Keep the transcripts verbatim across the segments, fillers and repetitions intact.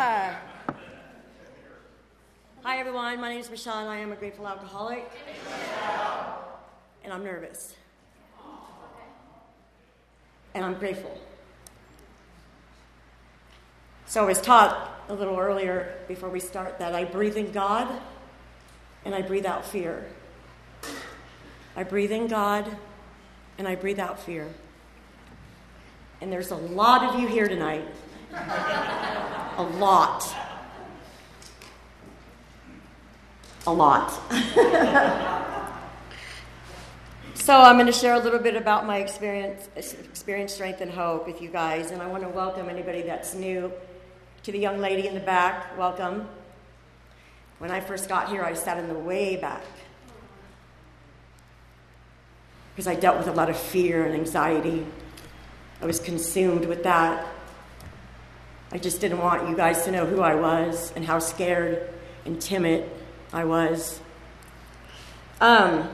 Hi, everyone. My name is Michelle, and I am a grateful alcoholic. And I'm nervous. And I'm grateful. So I was taught a little earlier before we start that I breathe in God and I breathe out fear. I breathe in God and I breathe out fear. And there's a lot of you here tonight. A lot. A lot. So I'm going to share a little bit about my experience, experience, strength, and hope with you guys. And I want to welcome anybody that's new. To the young lady in the back, welcome. When I first got here, I sat in the way back. Because I dealt with a lot of fear and anxiety. I was consumed with that. I just didn't want you guys to know who I was and how scared and timid I was. Um,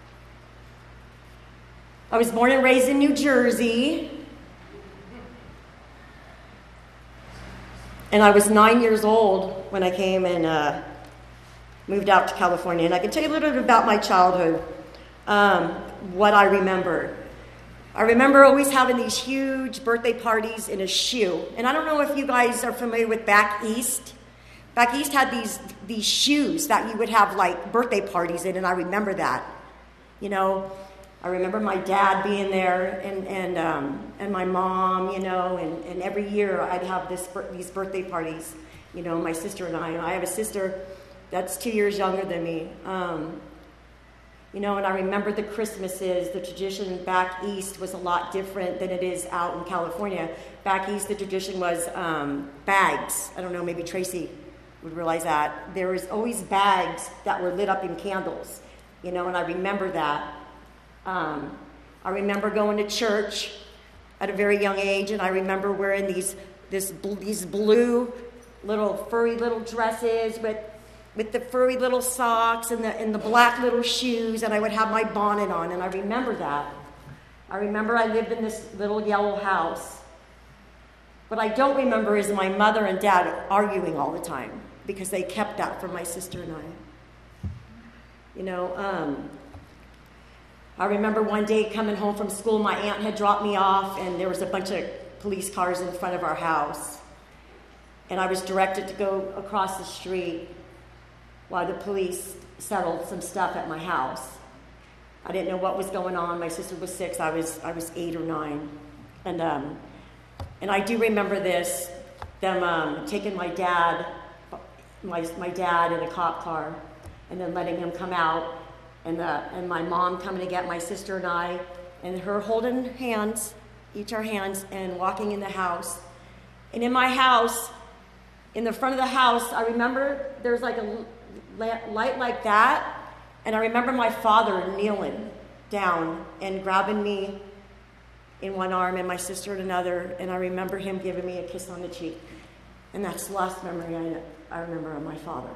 I was born and raised in New Jersey. And I was nine years old when I came and uh, moved out to California. And I can tell you a little bit about my childhood, um, what I remember. I remember always having these huge birthday parties in a shoe. And I don't know if you guys are familiar with Back East. Back East had these these shoes that you would have like birthday parties in, and I remember that. You know, I remember my dad being there and and um, and my mom, you know, and, and every year I'd have this these birthday parties, you know, my sister and I. And I have a sister that's two years younger than me. Um, you know, and I remember the Christmases. The tradition back east was a lot different than it is out in California. Back east, the tradition was um, bags. I don't know, maybe Tracy would realize that. There was always bags that were lit up in candles, you know, and I remember that. Um, I remember going to church at a very young age, and I remember wearing these this these blue little furry little dresses with with the furry little socks and the and the black little shoes, and I would have my bonnet on, and I remember that. I remember I lived in this little yellow house. What I don't remember is my mother and dad arguing all the time because they kept that from my sister and I. You know. Um, I remember one day coming home from school, my aunt had dropped me off, and there was a bunch of police cars in front of our house. And I was directed to go across the street while the police settled some stuff at my house. I didn't know what was going on. My sister was six. I was I was eight or nine. And um, and I do remember this, them um, taking my dad, my my dad in a cop car, and then letting him come out. And, uh, and my mom coming to get my sister and I, and her holding hands, each our hands, and walking in the house. And in my house, in the front of the house, I remember there's like a light like that, and I remember my father kneeling down and grabbing me in one arm and my sister in another, and I remember him giving me a kiss on the cheek. And that's the last memory I, I remember of my father.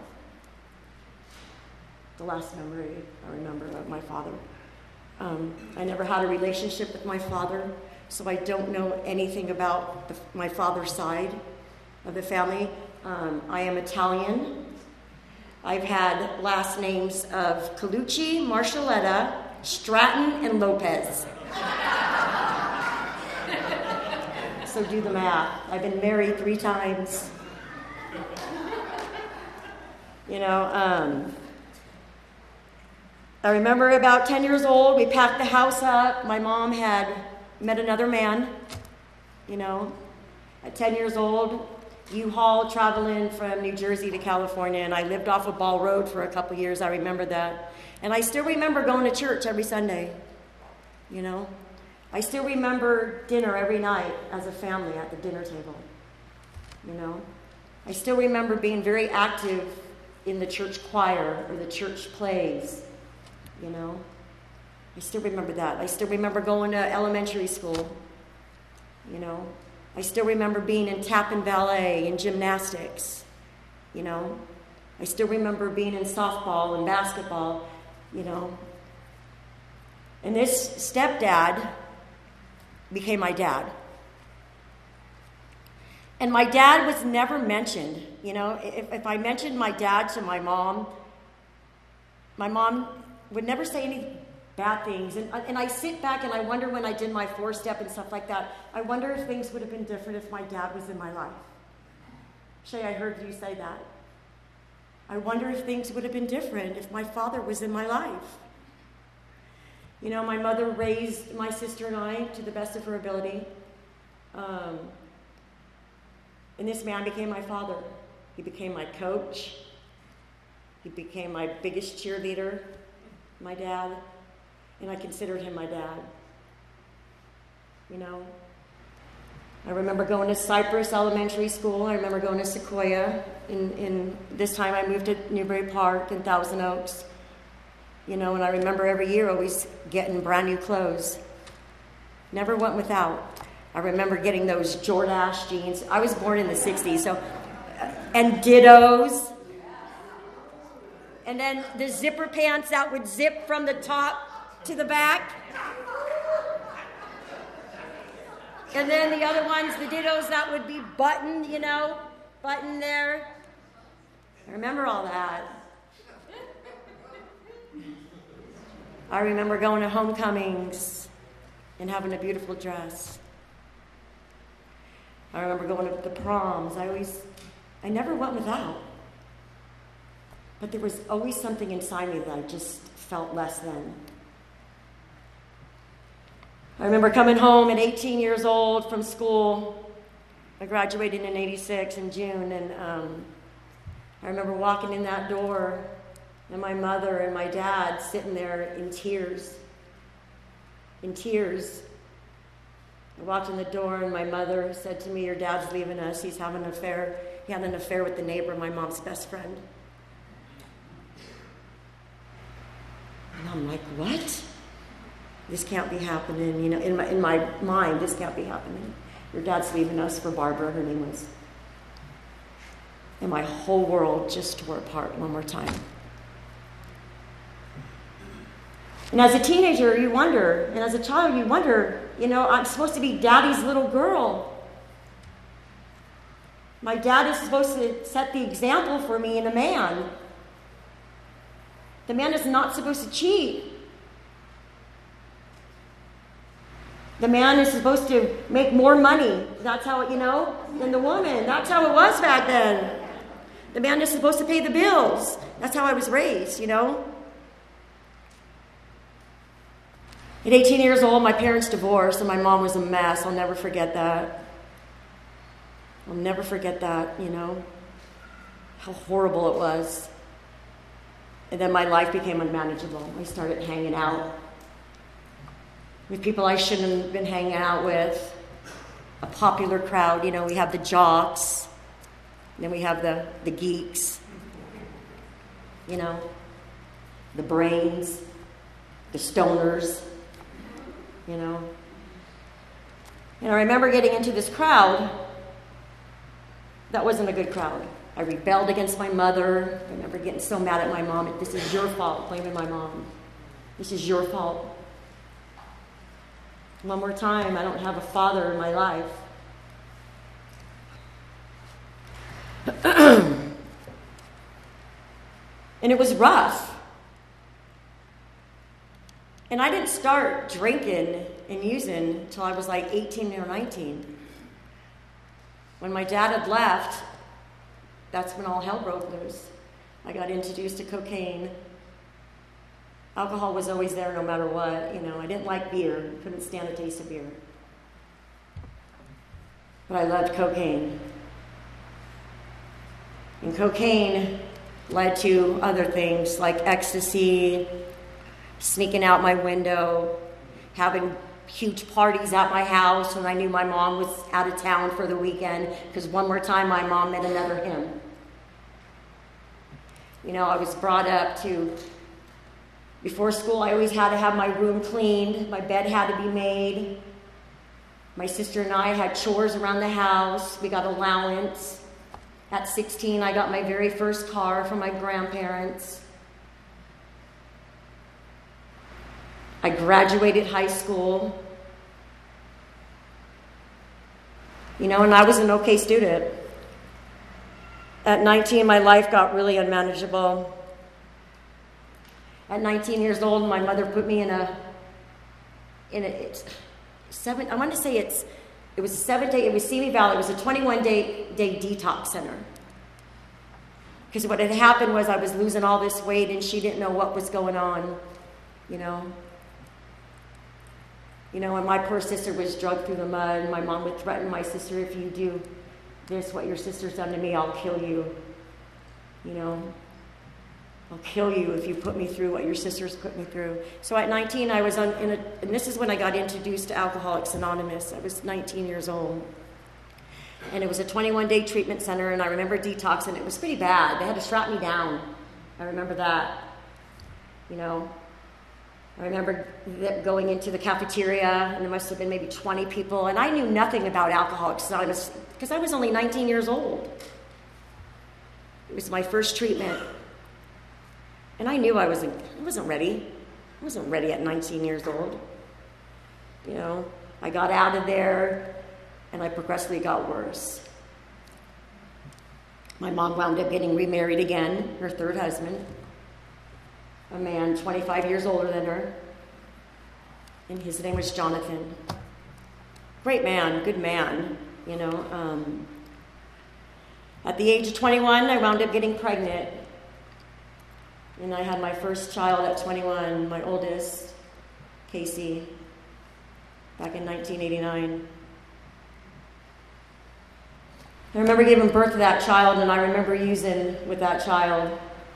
The last memory I remember of my father. Um, I never had a relationship with my father, so I don't know anything about the, my father's side of the family. Um, I am Italian. I've had last names of Colucci, Marcelletta, Stratton, and Lopez. So do the math. I've been married three times. You know, um... I remember about ten years old, we packed the house up. My mom had met another man, you know. At ten years old, U-Haul traveling from New Jersey to California, and I lived off of Ball Road for a couple years. I remember that. And I still remember going to church every Sunday, you know. I still remember dinner every night as a family at the dinner table, you know. I still remember being very active in the church choir or the church plays. You know, I still remember that. I still remember going to elementary school. You know, I still remember being in tap and ballet and gymnastics. You know, I still remember being in softball and basketball. You know, and this stepdad became my dad. And my dad was never mentioned. You know, if, if I mentioned my dad to my mom, my mom would never say any bad things. And, and I sit back and I wonder when I did my four-step and stuff like that, I wonder if things would have been different if my dad was in my life. Shay, I heard you say that. I wonder if things would have been different if my father was in my life. You know, my mother raised my sister and I to the best of her ability. Um, and this man became my father. He became my coach. He became my biggest cheerleader, my dad. And I considered him my dad. You know, I remember going to Cypress Elementary School. I remember going to Sequoia. In, in this time I moved to Newbury Park and Thousand Oaks. You know, and I remember every year always getting brand new clothes. Never went without. I remember getting those Jordache jeans. I was born in the sixties, so, and dittos. And then the zipper pants that would zip from the top to the back. And then the other ones, the dittos that would be buttoned, you know, buttoned there. I remember all that. I remember going to homecomings and having a beautiful dress. I remember going to the proms. I always, I never went without. But there was always something inside me that I just felt less than. I remember coming home at eighteen years old from school. I graduated in eighty-six in June, and um, I remember walking in that door, and my mother and my dad sitting there in tears, in tears. I walked in the door, and my mother said to me, "Your dad's leaving us. He's having an affair. He had an affair with the neighbor, my mom's best friend." And I'm like, what? This can't be happening. You know, in my in my mind, this can't be happening. Your dad's leaving us for Barbara, her name was. And my whole world just tore apart one more time. And as a teenager, you wonder, and as a child, you wonder, you know, I'm supposed to be daddy's little girl. My dad is supposed to set the example for me in a man. The man is not supposed to cheat. The man is supposed to make more money. That's how, you know, than the woman. That's how it was back then. The man is supposed to pay the bills. That's how I was raised, you know. At eighteen years old, my parents divorced, and my mom was a mess. I'll never forget that. I'll never forget that, you know, how horrible it was. And then my life became unmanageable. I started hanging out with people I shouldn't have been hanging out with. A popular crowd, you know, we have the jocks, and then we have the, the geeks, you know, the brains, the stoners, you know. And I remember getting into this crowd that wasn't a good crowd. I rebelled against my mother. I remember getting so mad at my mom. This is your fault, blaming my mom. This is your fault. One more time, I don't have a father in my life. And it was rough. And I didn't start drinking and using until I was like eighteen or nineteen. When my dad had left, that's when all hell broke loose. I got introduced to cocaine. Alcohol was always there no matter what. You know, I didn't like beer. Couldn't stand the taste of beer. But I loved cocaine. And cocaine led to other things like ecstasy, sneaking out my window, having huge parties at my house when I knew my mom was out of town for the weekend, because one more time my mom met another him. You know, I was brought up to, before school I always had to have my room cleaned, my bed had to be made. My sister and I had chores around the house, we got allowance. At sixteen, I got my very first car from my grandparents. I graduated high school. You know, and I was an okay student. At nineteen, my life got really unmanageable. At nineteen years old, my mother put me in a, in a, it's seven, I want to say it's, it was a seven day, it was Simi Valley, it was a twenty-one day, day detox center. Because what had happened was I was losing all this weight and she didn't know what was going on, you know. You know, and my poor sister was dragged through the mud. My mom would threaten my sister, if you do this, what your sister's done to me, I'll kill you. You know, I'll kill you if you put me through what your sister's put me through. So at nineteen, I was on, in a, and this is when I got introduced to Alcoholics Anonymous. I was nineteen years old. And it was a twenty-one day treatment center, and I remember detoxing. It was pretty bad. They had to strap me down. I remember that. You know, I remember going into the cafeteria, and there must have been maybe twenty people, and I knew nothing about Alcoholics Anonymous because I was only nineteen years old. It was my first treatment. And I knew I wasn't, I wasn't ready. I wasn't ready at nineteen years old. You know, I got out of there, and I progressively got worse. My mom wound up getting remarried again, her third husband, a man twenty-five years older than her, and his name was Jonathan. Great man, good man, you know. Um, at the age of twenty-one, I wound up getting pregnant, and I had my first child at twenty-one, my oldest, Casey, back in nineteen eighty-nine. I remember giving birth to that child, and I remember using with that child.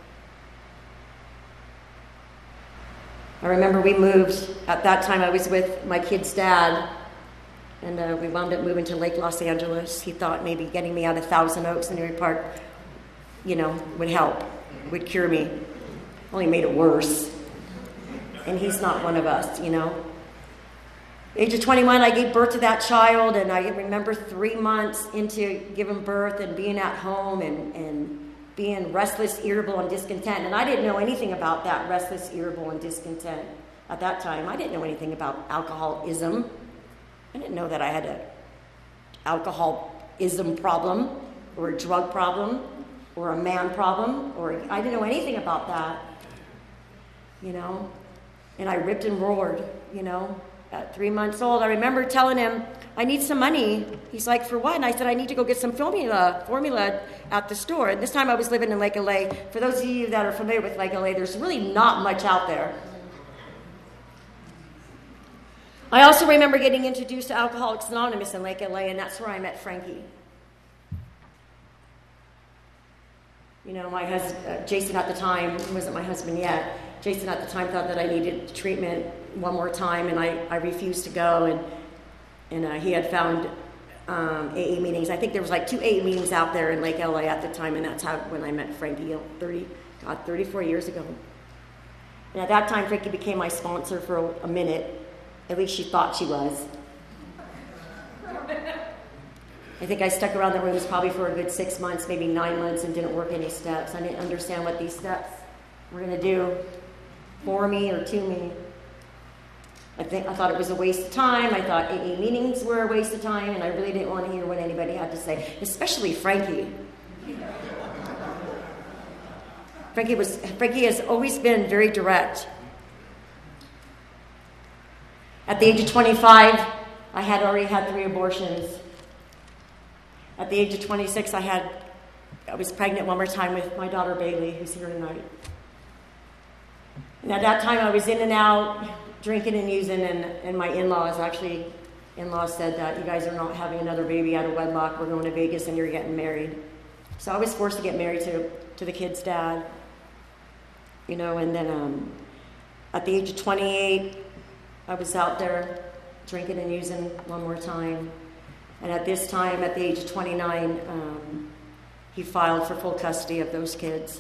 I remember we moved, at that time I was with my kid's dad, and uh, we wound up moving to Lake Los Angeles. He thought maybe getting me out of Thousand Oaks and Erie Park, you know, would help, would cure me. Only made it worse. And he's not one of us, you know. Age of twenty-one, I gave birth to that child, and I remember three months into giving birth and being at home and, and being restless, irritable, and discontent. And I didn't know anything about that restless, irritable, and discontent at that time. I didn't know anything about alcoholism. I didn't know that I had an alcoholism problem or a drug problem or a man problem, or I didn't know anything about that, you know. And I ripped and roared, you know. At three months old, I remember telling him, I need some money. He's like, for what? And I said, I need to go get some formula formula at the store. And this time I was living in Lake L A. For those of you that are familiar with Lake L A, there's really not much out there. I also remember getting introduced to Alcoholics Anonymous in Lake L A, and that's where I met Frankie. You know, my husband, uh, Jason at the time, he wasn't my husband yet. Jason at the time thought that I needed treatment one more time, and I, I refused to go, and and uh, he had found um, A A meetings. I think there was like two A A meetings out there in Lake L A at the time, and that's how when I met Frankie, thirty, God, thirty-four years ago. And at that time, Frankie became my sponsor for a, a minute. At least she thought she was. I think I stuck around the rooms probably for a good six months, maybe nine months, and didn't work any steps. I didn't understand what these steps were going to do for me or to me. I think I thought it was a waste of time. I thought A A meetings were a waste of time, and I really didn't want to hear what anybody had to say, especially Frankie. Frankie was Frankie has always been very direct. At the age of twenty-five, I had already had three abortions. At the age of twenty-six, I had I was pregnant one more time with my daughter Bailey, who's here tonight. And at that time, I was in and out, drinking and using, and, and my in-laws, actually, in-laws said that you guys are not having another baby out of wedlock. We're going to Vegas and you're getting married. So I was forced to get married to, to the kid's dad. You know, and then um, at the age of twenty-eight, I was out there drinking and using one more time. And at this time, at the age of twenty-nine, um, he filed for full custody of those kids.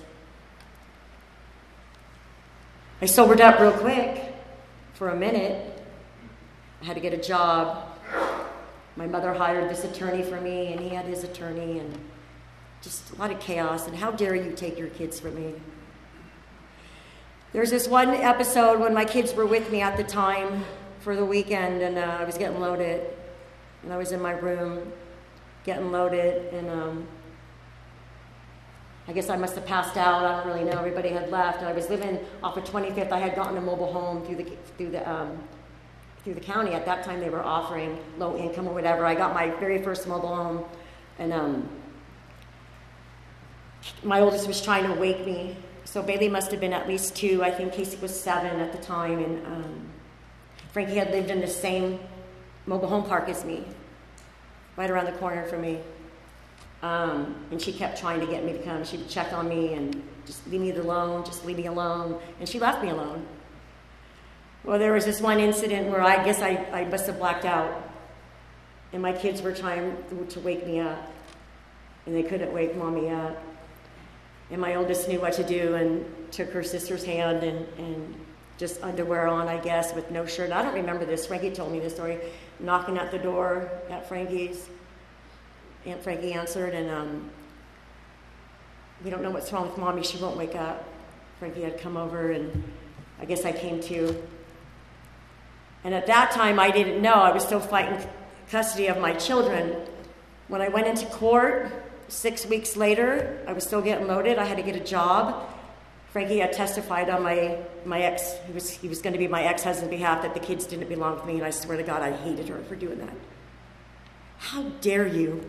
I sobered up real quick for a minute. I had to get a job. My mother hired this attorney for me, and he had his attorney, and just a lot of chaos. And how dare you take your kids from me? There's this one episode when my kids were with me at the time for the weekend, and uh, I was getting loaded, and I was in my room, getting loaded, and um, I guess I must have passed out. I don't really know. Everybody had left. I was living off of twenty-fifth. I had gotten a mobile home through the through the um, through the county. At that time, they were offering low income or whatever. I got my very first mobile home, and um, my oldest was trying to wake me. So Bailey must have been at least two. I think Casey was seven at the time, and um, Frankie had lived in the same mobile home park as me, right around the corner from me. Um, and she kept trying to get me to come. She would check on me and just leave me alone, just leave me alone. And she left me alone. Well, there was this one incident where I guess I, I must have blacked out. And my kids were trying to wake me up. And they couldn't wake Mommy up. And my oldest knew what to do and took her sister's hand and, and just underwear on, I guess, with no shirt. I don't remember this. Frankie told me this story. Knocking at the door at Frankie's. Aunt Frankie answered, and um, we don't know what's wrong with Mommy. She won't wake up. Frankie had come over, and I guess I came too. And at that time, I didn't know. I was still fighting custody of my children. When I went into court, six weeks later, I was still getting loaded. I had to get a job. Frankie had testified on my, my ex, he was, he was going to be my ex-husband's behalf, that the kids didn't belong to me, and I swear to God, I hated her for doing that. How dare you?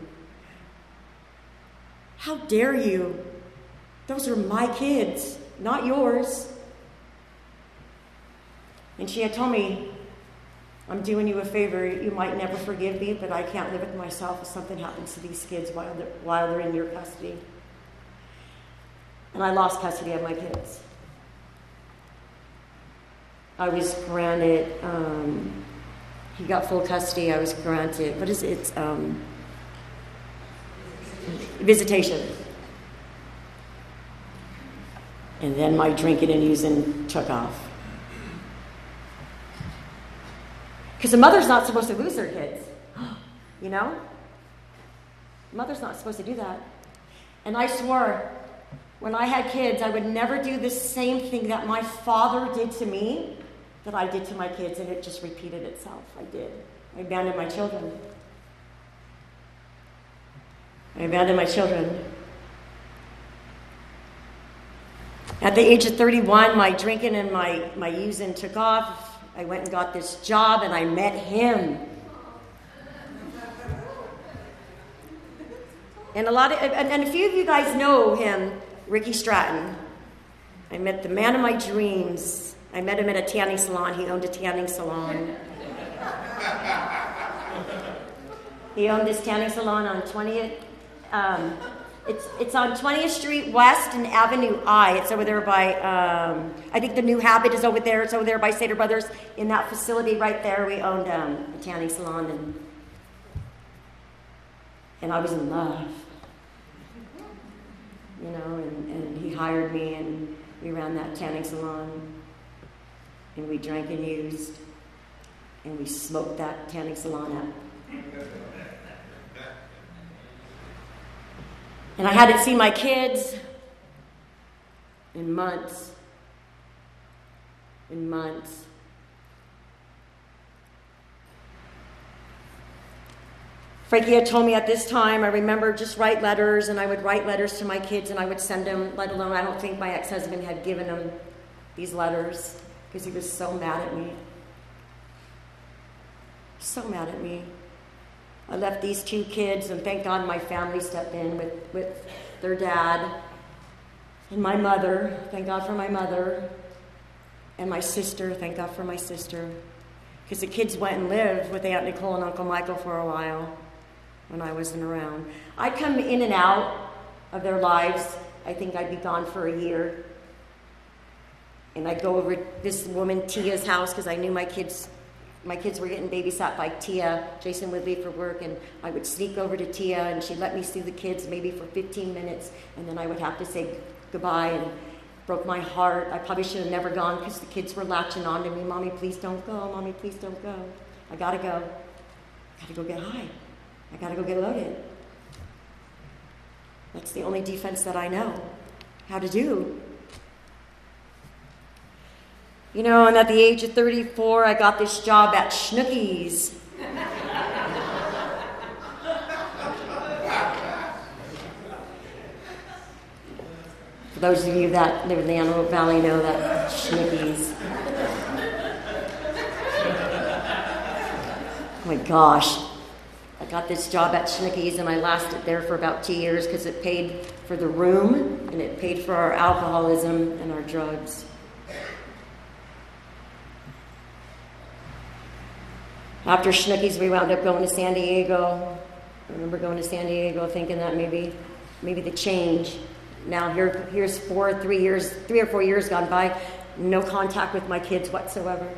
How dare you? Those are my kids, not yours. And she had told me, I'm doing you a favor. You might never forgive me, but I can't live with myself if something happens to these kids while they're, while they're in your custody. And I lost custody of my kids. I was granted, um, he got full custody. I was granted, what is it? It's, um, visitation. And then my drinking and using took off. Because a mother's not supposed to lose her kids. You know? A mother's not supposed to do that. And I swore, when I had kids, I would never do the same thing that my father did to me that I did to my kids, and it just repeated itself. I did. I abandoned my children. I abandoned my children. At the age of thirty-one, my drinking and my, my using took off. I went and got this job, and I met him. And a lot of, and, and a few of you guys know him, Ricky Stratton. I met the man of my dreams. I met him at a tanning salon. He owned a tanning salon. He owned this tanning salon on twentieth. Um, it's it's on twentieth Street West and Avenue I. It's over there by, um, I think the New Habit is over there. It's over there by Sater Brothers. In that facility right there, we owned um, a tanning salon, and and I was in love. You know, and, and he hired me, and we ran that tanning salon, and we drank and used, and we smoked that tanning salon up. And I hadn't seen my kids in months, in months. Frankie had told me at this time, I remember, just write letters, and I would write letters to my kids, and I would send them, let alone, I don't think my ex-husband had given them these letters, because he was so mad at me. So mad at me. I left these two kids, and thank God my family stepped in with, with their dad and my mother. Thank God for my mother. And my sister. Thank God for my sister. Because the kids went and lived with Aunt Nicole and Uncle Michael for a while when I wasn't around. I'd come in and out of their lives. I think I'd be gone for a year. And I'd go over to this woman, Tia's house, because I knew my kids... My kids were getting babysat by Tia. Jason would leave for work, and I would sneak over to Tia, and she'd let me see the kids maybe for fifteen minutes, and then I would have to say goodbye, and broke my heart. I probably should have never gone because the kids were latching on to me. Mommy, please don't go. Mommy, please don't go. I gotta go. I gotta go get high. I gotta go get loaded. That's the only defense that I know how to do. You know, and at the age of thirty-four, I got this job at Schnuckies. For those of you that live in the Antelope Valley know that Schnickies. Oh my gosh. I got this job at Schnickies and I lasted there for about two years because it paid for the room and it paid for our alcoholism and our drugs. After Schnickies, we wound up going to San Diego. I remember going to San Diego thinking that maybe maybe the change. Now here here's four, three years, three or four years gone by, no contact with my kids whatsoever.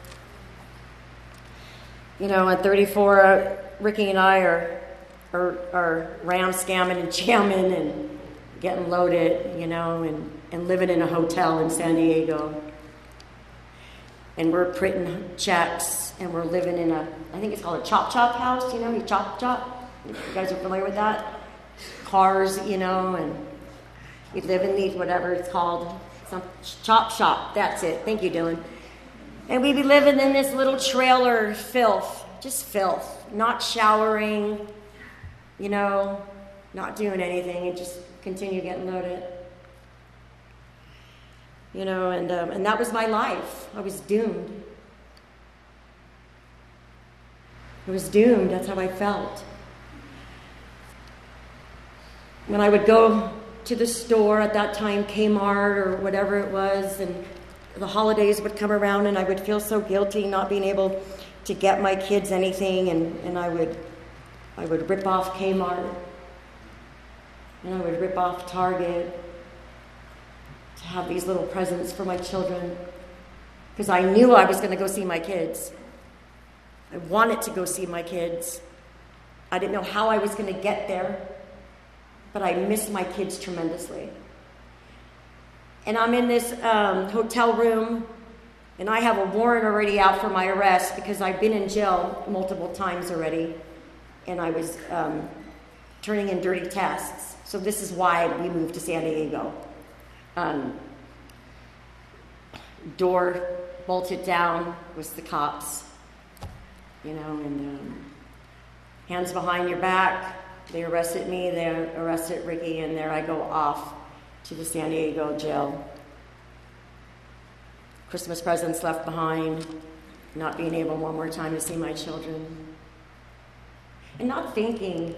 You know, at thirty-four, uh, Ricky and I are, are are ram scamming and jamming and getting loaded, you know, and, and living in a hotel in San Diego. And we're printing checks, and we're living in a, I think it's called a chop chop house, you know, you chop chop. You guys are familiar with that? Cars, you know, and we live in these, whatever it's called, some chop shop. That's it. Thank you, Dylan. And we'd be living in this little trailer, filth, just filth, not showering, you know, not doing anything, and just continue getting loaded. You know, and um, and that was my life. I was doomed. I was doomed. That's how I felt. When I would go to the store at that time, Kmart or whatever it was, and the holidays would come around and I would feel so guilty not being able to get my kids anything, and, and I would I would rip off Kmart and I would rip off Target to have these little presents for my children because I knew I was going to go see my kids. I wanted to go see my kids. I didn't know how I was going to get there, but I missed my kids tremendously. And I'm in this um, hotel room, and I have a warrant already out for my arrest because I've been in jail multiple times already, and I was um, turning in dirty tests. So this is why we moved to San Diego. Um, door bolted down was the cops, you know, and um, hands behind your back. They arrested me, they arrested Ricky, and there I go off to the San Diego jail. Christmas presents left behind, not being able one more time to see my children, and not thinking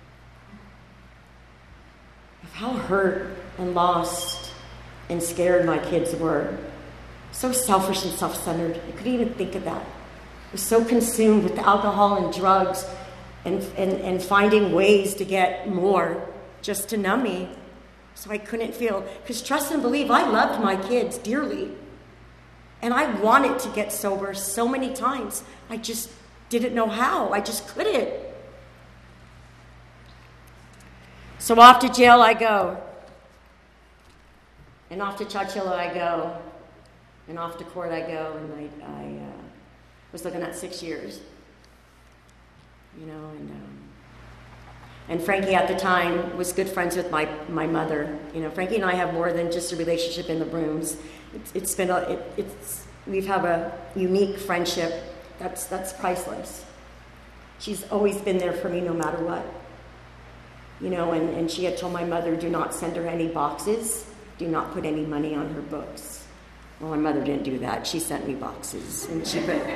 of how hurt and lost and scared my kids were. So selfish and self-centered. I couldn't even think of that. I was so consumed with alcohol and drugs and, and, and finding ways to get more just to numb me. So I couldn't feel, because trust and believe, I loved my kids dearly. And I wanted to get sober so many times. I just didn't know how. I just couldn't. So off to jail I go. And off to Chowchilla I go. And off to court I go. And I, I uh, was looking at six years. You know, and... Um, And Frankie at the time was good friends with my, my mother. You know, Frankie and I have more than just a relationship in the rooms. It's, it's been a, it, it's we've have a unique friendship that's that's priceless. She's always been there for me no matter what. You know, and, and she had told my mother, do not send her any boxes, do not put any money on her books. Well, my mother didn't do that. She sent me boxes, and she put,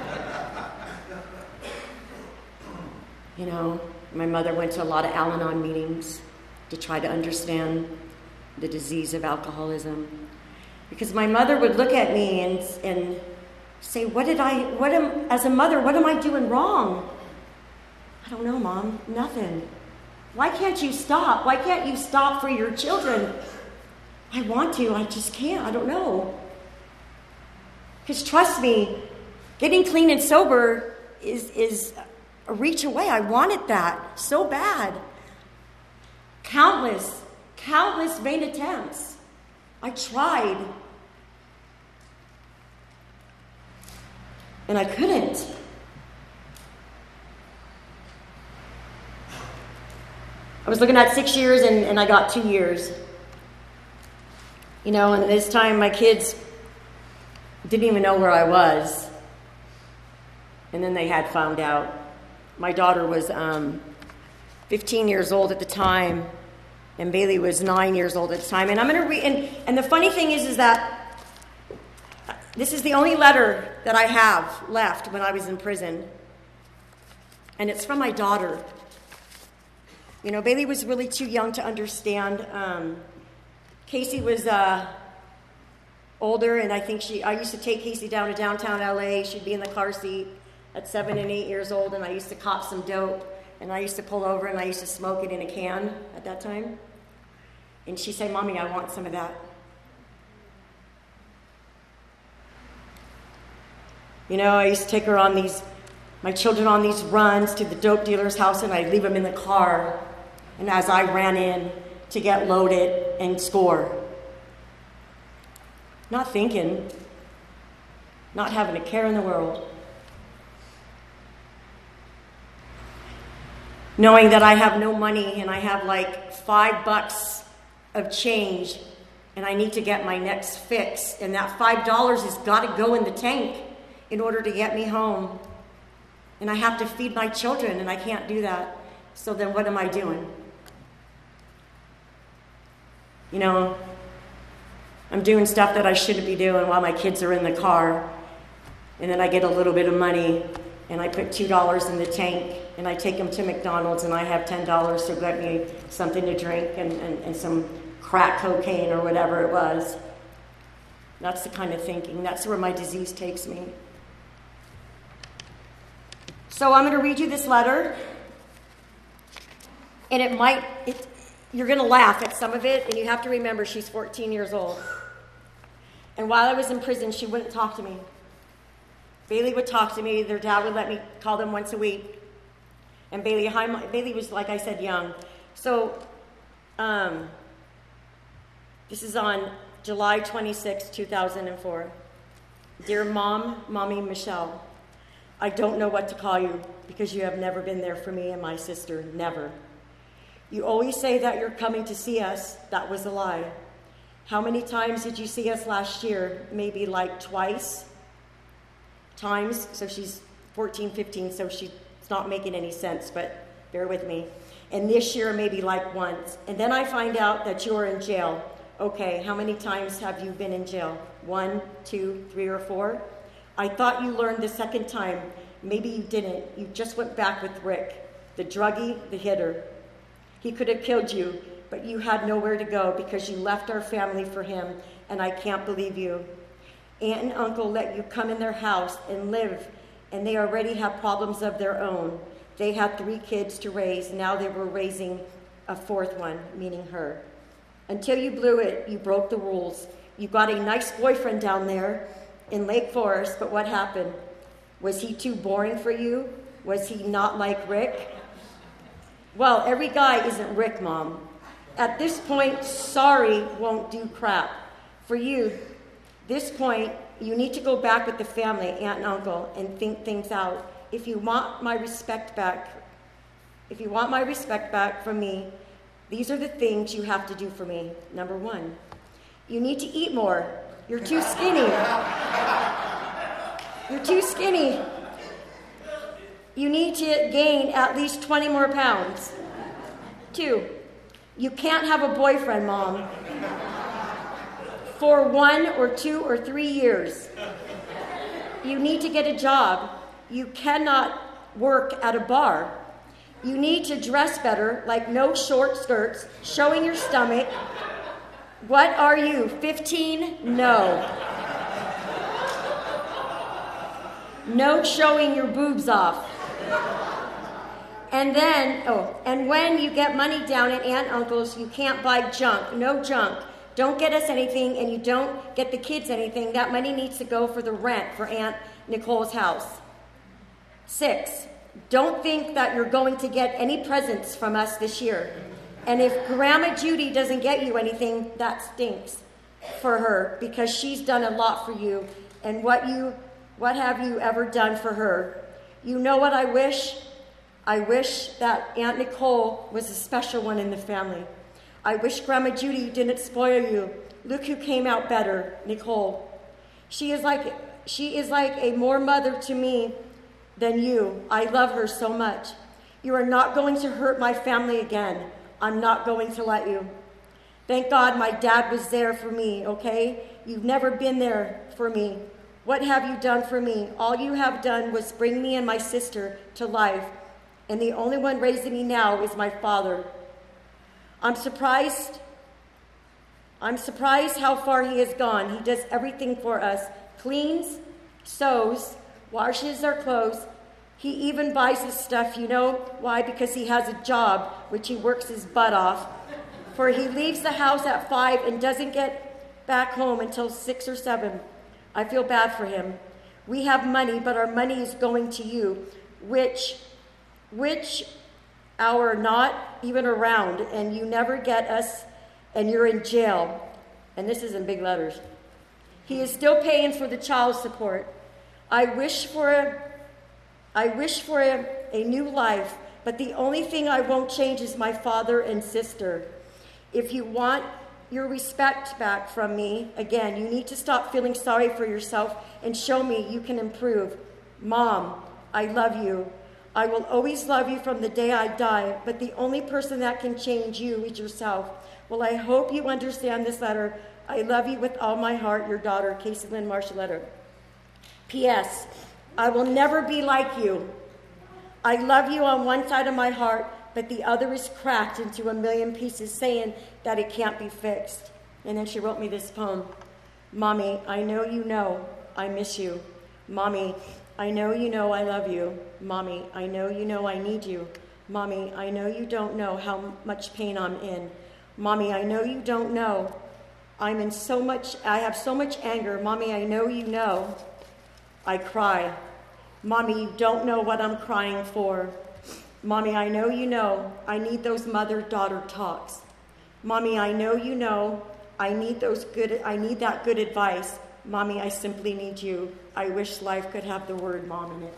you know. My mother went to a lot of Al-Anon meetings to try to understand the disease of alcoholism. Because my mother would look at me and and say, what did I, what am, as a mother, what am I doing wrong? I don't know, Mom, nothing. Why can't you stop? Why can't you stop for your children? I want to, I just can't, I don't know. Because trust me, getting clean and sober is is... a reach away. I wanted that so bad. Countless, countless vain attempts. I tried. And I couldn't. I was looking at six years and, and I got two years. You know, and this time my kids didn't even know where I was. And then they had found out. My daughter was um, fifteen years old at the time, And Bailey was nine years old at the time. And I'm going to read, and, and the funny thing is, is that this is the only letter that I have left when I was in prison. And it's from my daughter. You know, Bailey was really too young to understand. Um, Casey was uh, older, and I think she, I used to take Casey down to downtown L A. She'd be in the car seat at seven and eight years old, and I used to cop some dope. And I used to pull over, and I used to smoke it in a can at that time. And she'd say, Mommy, I want some of that. You know, I used to take her on these, my children on these runs to the dope dealer's house, and I'd leave them in the car. And as I ran in to get loaded and score. Not thinking, not having a care in the world. Knowing that I have no money and I have like five bucks of change and I need to get my next fix, and that five dollars has got to go in the tank in order to get me home. And I have to feed my children, and I can't do that. So then what am I doing? You know, I'm doing stuff that I shouldn't be doing while my kids are in the car. And then I get a little bit of money, and I put two dollars in the tank, and I take them to McDonald's, and I have ten dollars to get me something to drink and, and, and some crack cocaine or whatever it was. That's the kind of thinking. That's where my disease takes me. So I'm going to read you this letter, and it might, it, you're going to laugh at some of it, and you have to remember she's fourteen years old. And while I was in prison, she wouldn't talk to me. Bailey would talk to me. Their dad would let me call them once a week. And Bailey, hi, Bailey was, like I said, young. So um, this is on July twenty-sixth, two thousand four. Dear Mom, Mommy, Michelle, I don't know what to call you because you have never been there for me and my sister, never. You always say that you're coming to see us. That was a lie. How many times did you see us last year? Maybe like twice times. So she's fourteen, fifteen, so she's not making any sense, but bear with me. And this year, maybe like once. And then I find out that you're in jail. Okay, how many times have you been in jail? One, two, three, or four? I thought you learned the second time. Maybe you didn't. You just went back with Rick, the druggie, the hitter. He could have killed you, but you had nowhere to go because you left our family for him, and I can't believe you. Aunt and uncle let you come in their house and live, and they already have problems of their own. They had three kids to raise. Now they were raising a fourth one, meaning her. Until you blew it, you broke the rules. You got a nice boyfriend down there in Lake Forest, but what happened? Was he too boring for you? Was he not like Rick? Well, every guy isn't Rick, Mom. At this point, sorry won't do crap. For you, this point, you need to go back with the family, aunt and uncle, and think things out. If you want my respect back, if you want my respect back from me, these are the things you have to do for me. Number one, you need to eat more. You're too skinny. You're too skinny. You need to gain at least twenty more pounds. Two, you can't have a boyfriend, Mom, for one or two or three years. You need to get a job. You cannot work at a bar. You need to dress better, like no short skirts, showing your stomach. What are you, fifteen? No. No showing your boobs off. And then, oh, and when you get money down at Aunt and Uncle's, you can't buy junk. No junk. Don't get us anything, and you don't get the kids anything. That money needs to go for the rent for Aunt Nicole's house. Six, don't think that you're going to get any presents from us this year. And if Grandma Judy doesn't get you anything, that stinks for her because she's done a lot for you. And what you, what have you ever done for her? You know what I wish? I wish that Aunt Nicole was a special one in the family. I wish Grandma Judy didn't spoil you. Look who came out better, Nicole. She is like she is like a more mother to me than you. I love her so much. You are not going to hurt my family again. I'm not going to let you. Thank God my dad was there for me, okay? You've never been there for me. What have you done for me? All you have done was bring me and my sister to life, and the only one raising me now is my father. I'm surprised. I'm surprised how far he has gone. He does everything for us. Cleans, sews, washes our clothes. He even buys us stuff, you know why? Because he has a job, which he works his butt off. For he leaves the house at five and doesn't get back home until six or seven. I feel bad for him. We have money, but our money is going to you, which, which are not even around, and you never get us, and you're in jail. And this is in big letters. He is still paying for the child support. I wish for a, I wish for a, a new life, but the only thing I won't change is my father and sister. If you want your respect back from me, again, you need to stop feeling sorry for yourself and show me you can improve. Mom, I love you. I will always love you from the day I die, but the only person that can change you is yourself. Well, I hope you understand this letter. I love you with all my heart, your daughter, Casey Lynn Marshall. P S. I will never be like you. I love you on one side of my heart, but the other is cracked into a million pieces, saying that it can't be fixed. And then she wrote me this poem. Mommy, I know you know I miss you. Mommy, I know you know I love you. Mommy, I know you know I need you. Mommy, I know you don't know how much pain I'm in. Mommy, I know you don't know. I'm in so much, I have so much anger. Mommy, I know you know. I cry. Mommy, you don't know what I'm crying for. Mommy, I know you know. I need those mother-daughter talks. Mommy, I know you know. I need those good, I need that good advice. Mommy, I simply need you. I wish life could have the word mom in it.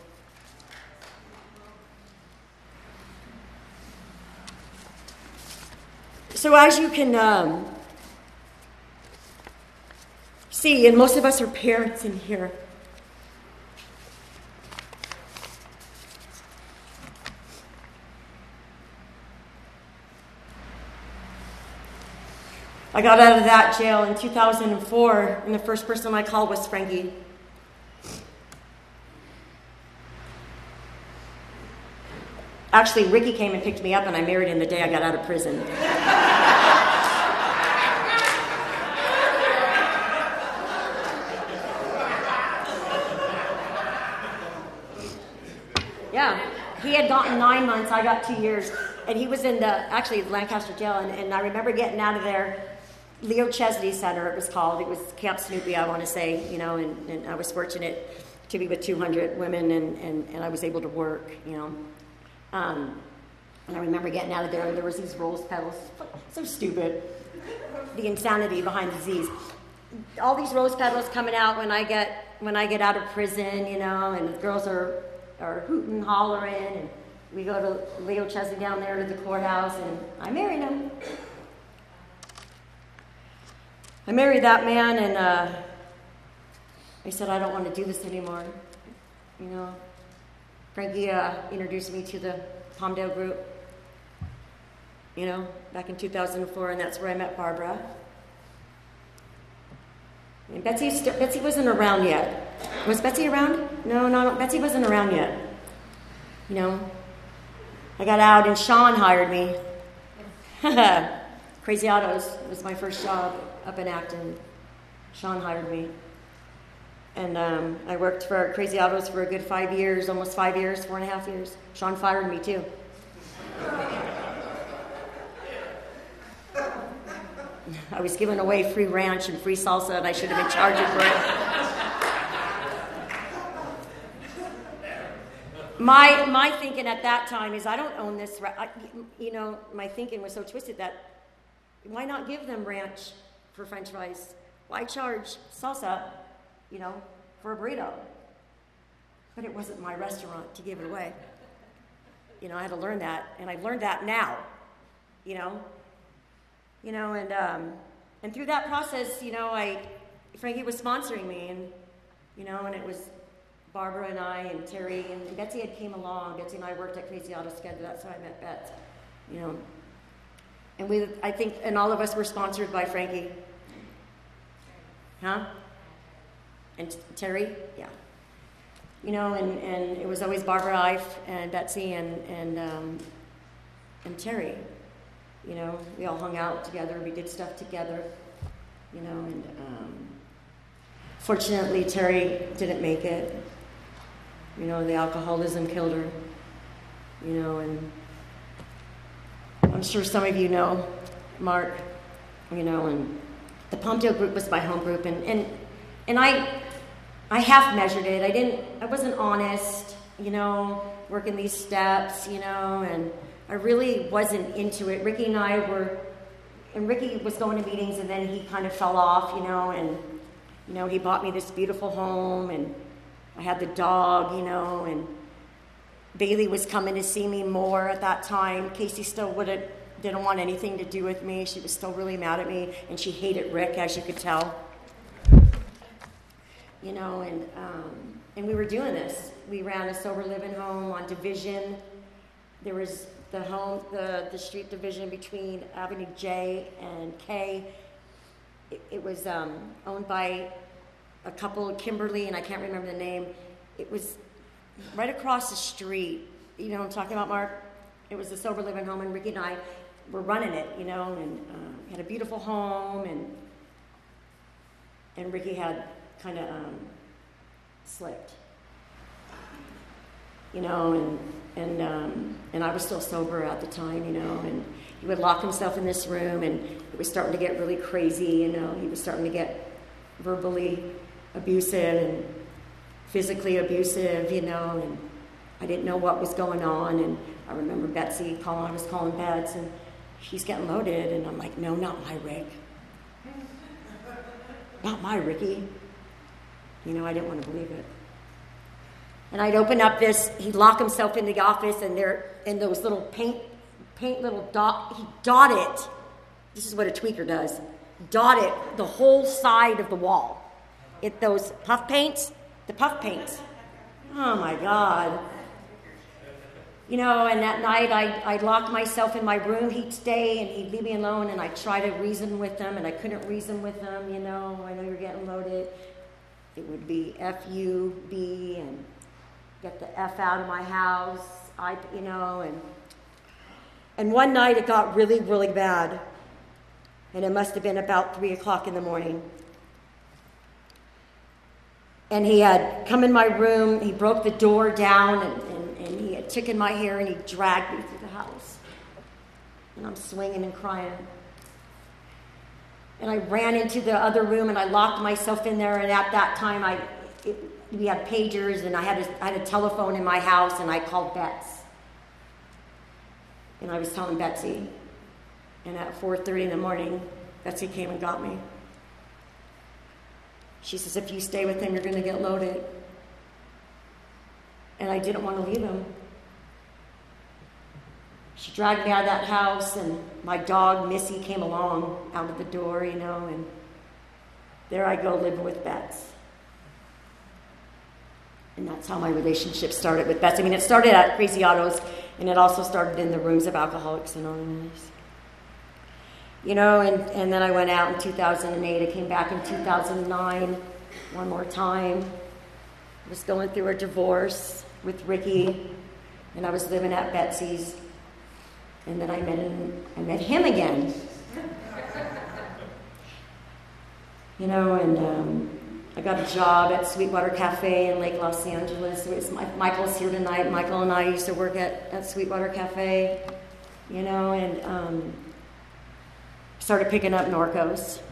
So as you can um, see, and most of us are parents in here, I got out of that jail in two thousand four, and the first person I called was Frankie. Actually, Ricky came and picked me up, and I married him the day I got out of prison. Yeah, he had gotten nine months, I got two years, and he was in the, actually, Lancaster jail, and, and I remember getting out of there. Leo Chesney Center, it was called. It was Camp Snoopy, I want to say, you know, and, and I was fortunate to be with two hundred women, and, and, and I was able to work, you know. Um, and I remember getting out of there, and there was these rose petals. So stupid. The insanity behind the disease. All these rose petals coming out when I get when I get out of prison, you know, and the girls are, are hooting and hollering, and we go to Leo Chesney down there to the courthouse, and I married him. I married that man, and uh, I said, I don't want to do this anymore. You know, Frankie uh, introduced me to the Palmdale group, you know, back in two thousand four, and that's where I met Barbara. And Betsy, st- Betsy wasn't around yet. Was Betsy around? No, no, no, Betsy wasn't around yet. You know, I got out, and Sean hired me. Crazy Autos was my first job up in Acton. Sean hired me. And um, I worked for Crazy Autos for a good five years, almost five years, four and a half years. Sean fired me too. I was giving away free ranch and free salsa, and I should have been charging for it. My my thinking at that time is, I don't own this. I, you know, my thinking was so twisted that why not give them ranch for French fries? Why charge salsa, you know, for a burrito? But it wasn't my restaurant to give it away. You know, I had to learn that, and I've learned that now. You know, you know, and um, and through that process, you know, I Frankie was sponsoring me, and you know, and it was Barbara and I and Terry and Betsy had came along. Betsy and I worked at Crazy Autos together. That's how I met Bets. You know, And we, I think, and all of us were sponsored by Frankie. Huh? And Terry? Yeah. You know, and, and it was always Barbara Ife and Betsy and, and, um, and Terry. You know, we all hung out together. We did stuff together. You know, and um, fortunately, Terry didn't make it. You know, the alcoholism killed her. You know, and I'm sure some of you know Mark, you know, and the Palmdale group was my home group, and, and, and I I half measured it. I didn't, I wasn't honest, you know, working these steps, you know, and I really wasn't into it. Ricky and I were, and Ricky was going to meetings, and then he kind of fell off, you know, and, you know, he bought me this beautiful home, and I had the dog, you know, and Bailey was coming to see me more at that time. Casey still wouldn't, didn't want anything to do with me. She was still really mad at me, and she hated Rick, as you could tell. You know, and um, and we were doing this. We ran a sober living home on Division. There was the home, the, the street division between Avenue J and K. It, it was um, owned by a couple, Kimberly, and I can't remember the name. It was right across the street. You know what I'm talking about, Mark? It was a sober living home, and Ricky and I were running it, you know, and uh, had a beautiful home, and and Ricky had kind of um, slipped, you know, and and um, and I was still sober at the time, you know, and he would lock himself in this room, and it was starting to get really crazy, you know. He was starting to get verbally abusive and physically abusive, you know, and I didn't know what was going on, and I remember Betsy calling, I was calling Bets, and he's getting loaded, and I'm like, no, not my Rick. Not my Ricky. You know, I didn't want to believe it. And I'd open up this, he'd lock himself in the office, and there, and those little paint, paint little dot, he dot it. This is what a tweaker does. Dot it the whole side of the wall. It, those puff paints, the puff paints. Oh my God. You know, and that night I'd, I'd lock myself in my room, he'd stay, and he'd leave me alone, and I'd try to reason with him, and I couldn't reason with him, you know, I know you're getting loaded. It would be F U B and get the F out of my house, I, you know, and and one night it got really, really bad, and it must have been about three o'clock in the morning. And he had come in my room, he broke the door down, and, and, and he had taken my hair, and he dragged me through the house. And I'm swinging and crying. And I ran into the other room, and I locked myself in there, and at that time, I it, we had pagers, and I had, a, I had a telephone in my house, and I called Bets. And I was telling Betsy, and at four thirty in the morning, Betsy came and got me. She says, if you stay with him, you're going to get loaded. And I didn't want to leave him. She dragged me out of that house, and my dog, Missy, came along out of the door, you know, and there I go living with Bets. And that's how my relationship started with Bets. I mean, it started at Crazy Autos, and it also started in the rooms of Alcoholics Anonymous. You know, and, and then I went out in two thousand eight. I came back in two thousand nine one more time. I was going through a divorce with Ricky, and I was living at Betsy's. And then I met him, I met him again. You know, and um, I got a job at Sweetwater Cafe in Lake Los Angeles. It was, Michael's here tonight. Michael and I used to work at, at Sweetwater Cafe, you know, and um, started picking up Norcos.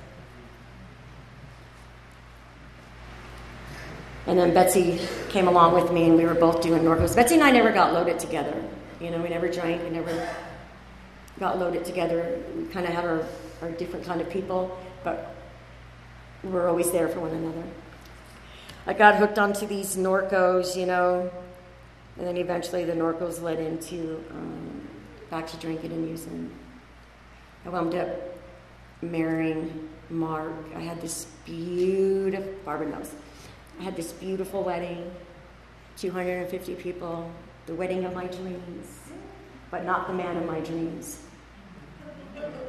And then Betsy came along with me, and we were both doing Norcos. Betsy and I never got loaded together. You know, we never drank, we never got loaded together. We kind of had our, our different kind of people, but we were always there for one another. I got hooked onto these Norcos, you know, and then eventually the Norcos led into um, back to drinking and using. I wound up marrying Mark. I had this beautiful, Barbara knows, I had this beautiful wedding, two hundred fifty people, the wedding of my dreams, but not the man of my dreams.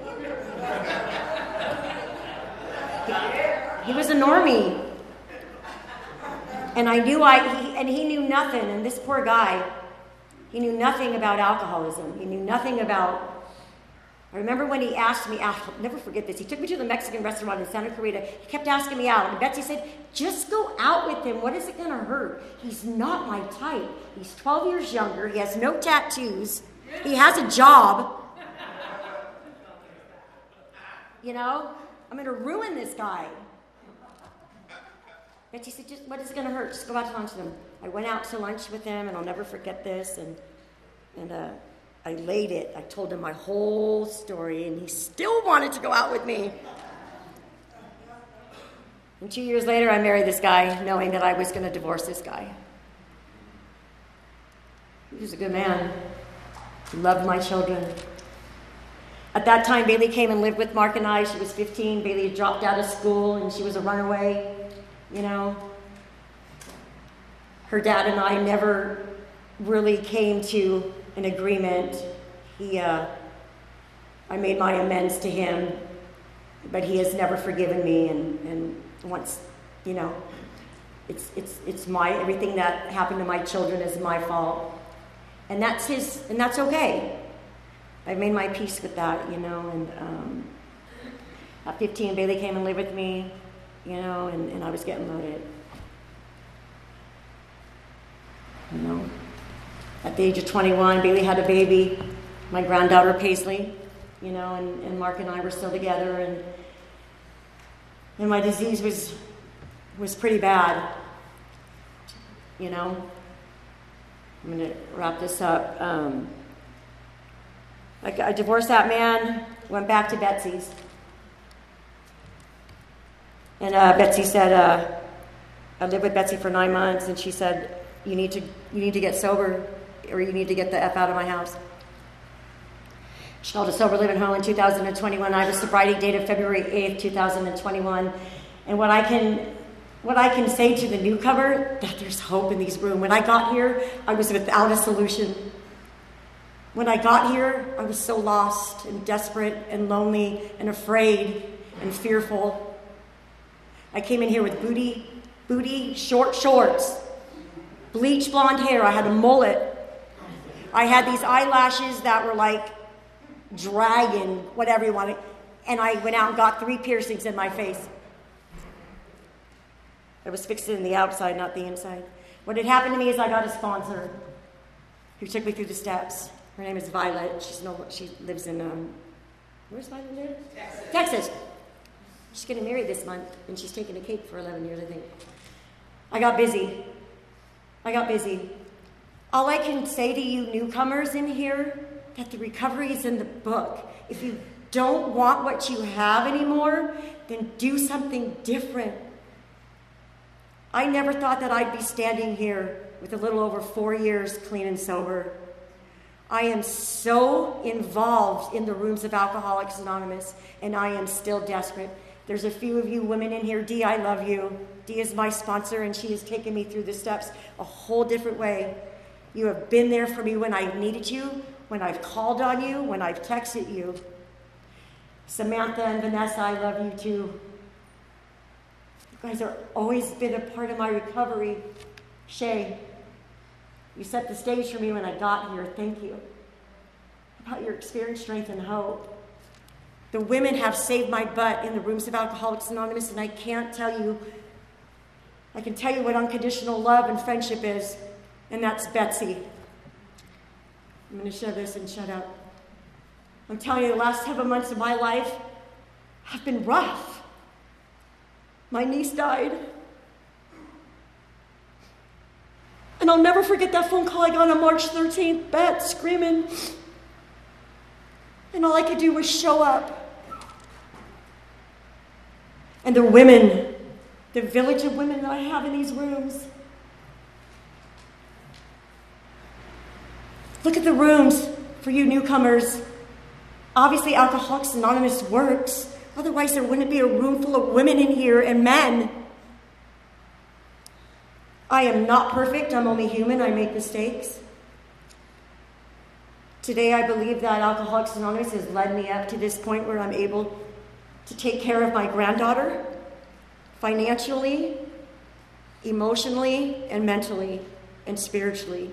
He was a normie. And I knew I, he, and he knew nothing. And this poor guy, he knew nothing about alcoholism. He knew nothing about, I remember when he asked me out, I'll never forget this. He took me to the Mexican restaurant in Santa Clarita. He kept asking me out. And Betsy said, just go out with him. What is it going to hurt? He's not my type. He's twelve years younger. He has no tattoos. He has a job. You know, I'm going to ruin this guy. Betsy said, just, what is it going to hurt? Just go out to lunch with him. I went out to lunch with him, and I'll never forget this. And, and uh, I laid it. I told him my whole story, and he still wanted to go out with me. And two years later, I married this guy, knowing that I was going to divorce this guy. He was a good man. He loved my children. At that time, Bailey came and lived with Mark and I. She was fifteen. Bailey had dropped out of school, and she was a runaway. You know, her dad and I never really came to an agreement. He, uh, I made my amends to him, but he has never forgiven me. And, and once, you know, it's it's it's my everything that happened to my children is my fault, and that's his, and that's okay. I've made my peace with that, you know. And um, at fifteen, Bailey came and lived with me. You know, and, and I was getting loaded. You know, at the age of twenty-one, Bailey had a baby, my granddaughter Paisley, you know, and, and Mark and I were still together, and and my disease was was pretty bad. You know, I'm going to wrap this up. Um, I, I divorced that man, went back to Betsy's. And uh, Betsy said, uh, I lived with Betsy for nine months, and she said, you need to you need to get sober, or you need to get the F out of my house. She called a sober living home in two thousand twenty-one. I have a sobriety date of February eighth, two thousand twenty-one. And what I can what I can say to the newcomer, that there's hope in these rooms. When I got here, I was without a solution. When I got here, I was so lost and desperate and lonely and afraid and fearful. I came in here with booty, booty, short shorts, bleach blonde hair. I had a mullet. I had these eyelashes that were like dragon, whatever you want. And I went out and got three piercings in my face. I was fixed in the outside, not the inside. What had happened to me is I got a sponsor who took me through the steps. Her name is Violet. She's no, she lives in, um, where's Violet live? Texas. Texas. She's getting married this month, and she's taking a cake for eleven years, I think. I got busy. I got busy. All I can say to you newcomers in here, that the recovery is in the book. If you don't want what you have anymore, then do something different. I never thought that I'd be standing here with a little over four years clean and sober. I am so involved in the rooms of Alcoholics Anonymous, and I am still desperate. There's a few of you women in here. Dee, I love you. Dee is my sponsor, and she has taken me through the steps a whole different way. You have been there for me when I needed you, when I've called on you, when I've texted you. Samantha and Vanessa, I love you too. You guys have always been a part of my recovery. Shay, you set the stage for me when I got here. Thank you. About your experience, strength, and hope. The women have saved my butt in the rooms of Alcoholics Anonymous, and I can't tell you, I can tell you what unconditional love and friendship is, and that's Betsy. I'm going to share this and shut up. I'm telling you, the last seven months of my life have been rough. My niece died. And I'll never forget that phone call I got on March thirteenth, Bet screaming. And all I could do was show up. And the women, the village of women that I have in these rooms. Look at the rooms for you newcomers. Obviously, Alcoholics Anonymous works. Otherwise, there wouldn't be a room full of women in here and men. I am not perfect. I'm only human. I make mistakes. Today, I believe that Alcoholics Anonymous has led me up to this point where I'm able to take care of my granddaughter financially, emotionally, and mentally, and spiritually.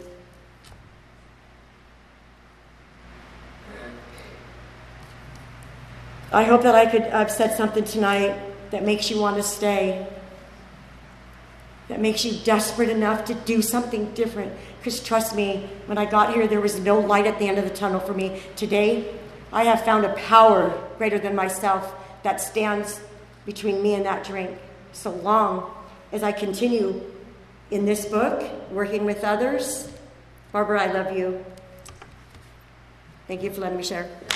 I hope that I could have said something tonight that makes you want to stay, that makes you desperate enough to do something different. Because trust me, when I got here, there was no light at the end of the tunnel for me. Today, I have found a power greater than myself that stands between me and that drink. So long as I continue in this book, working with others, Barbara, I love you. Thank you for letting me share.